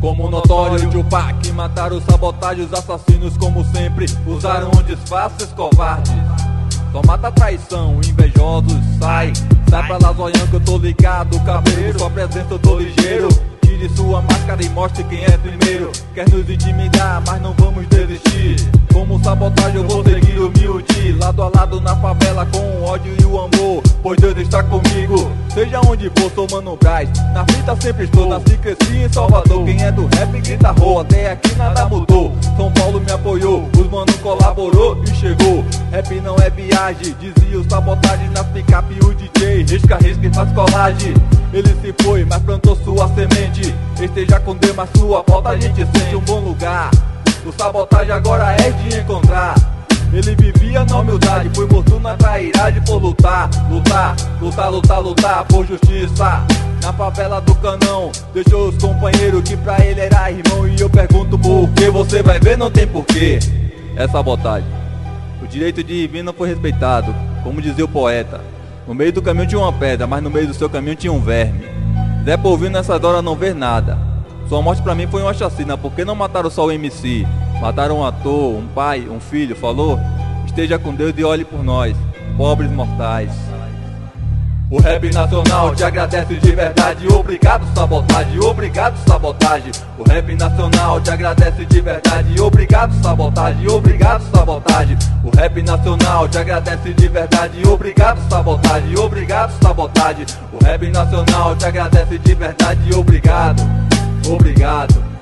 Como notório Tupac, mataram os sabotagens, os assassinos como sempre usaram disfarces covardes. Só mata a traição, invejosos, sai pra lá zoião que eu tô ligado, cabreiro, sua presença eu tô ligeiro. Tire sua máscara e mostre quem é primeiro. Quer nos intimidar, mas não vamos desistir. Como sabotagem eu vou seguir humilde, lado a lado na favela com o ódio e o amor, pois Deus está comigo. Seja onde for, sou Mano Braz, na fita sempre estou. Nasci, cresci em Salvador, quem é do rap grita rua. Até aqui nada mudou, São Paulo me apoiou, os mano colaborou e chegou. Rap não é viagem, dizia os sabotagens nas picape. O DJ risca e faz colagem. Ele se foi, mas plantou sua semente. Esteja com Deus, mas sua volta a gente sente um bom lugar. O sabotagem agora é de encontrar. Ele vivia na humildade, foi morto na trairagem por lutar, lutar, lutar, lutar, lutar por justiça. Na favela do Canão, deixou os companheiros que pra ele era irmão. E eu pergunto por que, você vai ver, não tem porquê. É sabotagem. O direito de ir e vir não foi respeitado, como dizia o poeta. No meio do caminho tinha uma pedra, mas no meio do seu caminho tinha um verme. Zé Povinho nessa hora não vê nada. Sua morte pra mim foi uma chacina, porque não mataram só o MC. Mataram um ator, um pai, um filho, falou? Esteja com Deus e olhe por nós, pobres mortais. O rap nacional te agradece de verdade. Obrigado, sabotagem, obrigado, sabotagem. O rap nacional te agradece de verdade. Obrigado, sabotagem, obrigado, sabotagem. O rap nacional te agradece de verdade. Obrigado, sabotagem, obrigado, sabotagem. O rap nacional te agradece de verdade. Obrigado, obrigado.